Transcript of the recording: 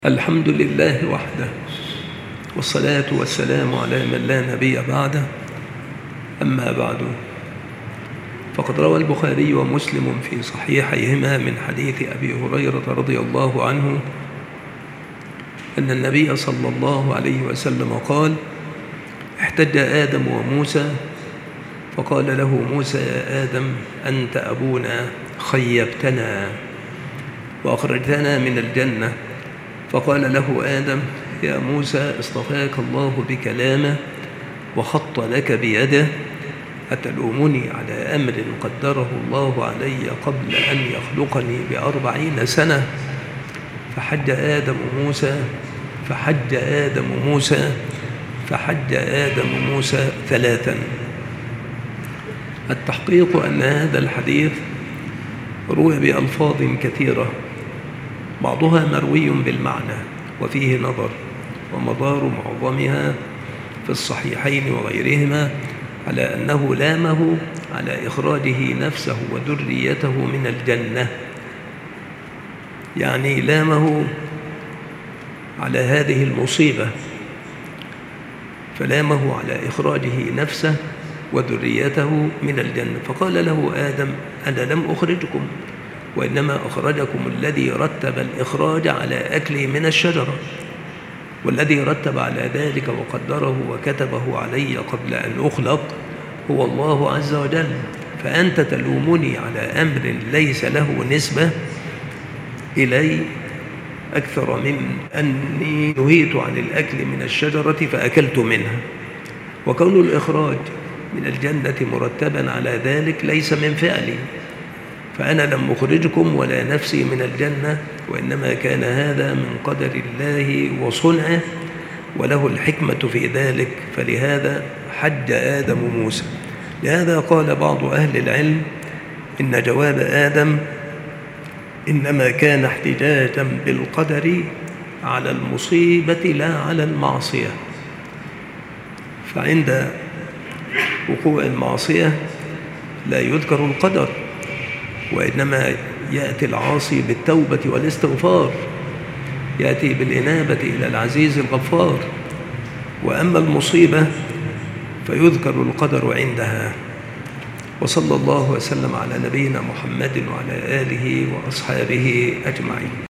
الحمد لله وحده، والصلاة والسلام على من لا نبي بعده. أما بعد، فقد روى البخاري ومسلم في صحيحيهما من حديث أبي هريرة رضي الله عنه أن النبي صلى الله عليه وسلم قال: احتج آدم وموسى فقال له موسى: يا آدم، أنت أبونا، خيبتنا وأخرجتنا من الجنة. فقال له آدم: يا موسى، اصطفاك الله بكلامه وخط لك بيده، أتلومني على أمر قدره الله علي قبل أن يخلقني ب40 سنة؟ فحج آدم موسى 3. التحقيق أن هذا الحديث روي بألفاظ كثيرة، بعضها مروي بالمعنى وفيه نظر، ومدار معظمها في الصحيحين وغيرهما على أنه لامه على إخراجه نفسه وذريته من الجنة، يعني لامه على هذه المصيبة، فلامه على إخراجه نفسه وذريته من الجنة. فقال له آدم: أنا لم أخرجكم، وإنما أخرجكم الذي رتب الإخراج على أكله من الشجرة، والذي رتب على ذلك وقدره وكتبه علي قبل أن أخلق هو الله عز وجل. فأنت تلومني على أمر ليس له نسبة إلي أكثر من أني نهيت عن الأكل من الشجرة فأكلت منها. وكون الإخراج من الجنة مرتبا على ذلك ليس من فعلي، فأنا لم أخرجكم ولا نفسي من الجنة، وإنما كان هذا من قدر الله وصنعه، وله الحكمة في ذلك. فلهذا حج آدم موسى. لهذا قال بعض أهل العلم إن جواب آدم إنما كان احتجاجا بالقدر على المصيبة لا على المعصية، فعند وقوع المعصية لا يذكر القدر، وإنما يأتي العاصي بالتوبة والاستغفار، يأتي بالإنابة إلى العزيز الغفار. وأما المصيبة فيذكر القدر عندها. وصلى الله وسلم على نبينا محمد وعلى آله وأصحابه أجمعين.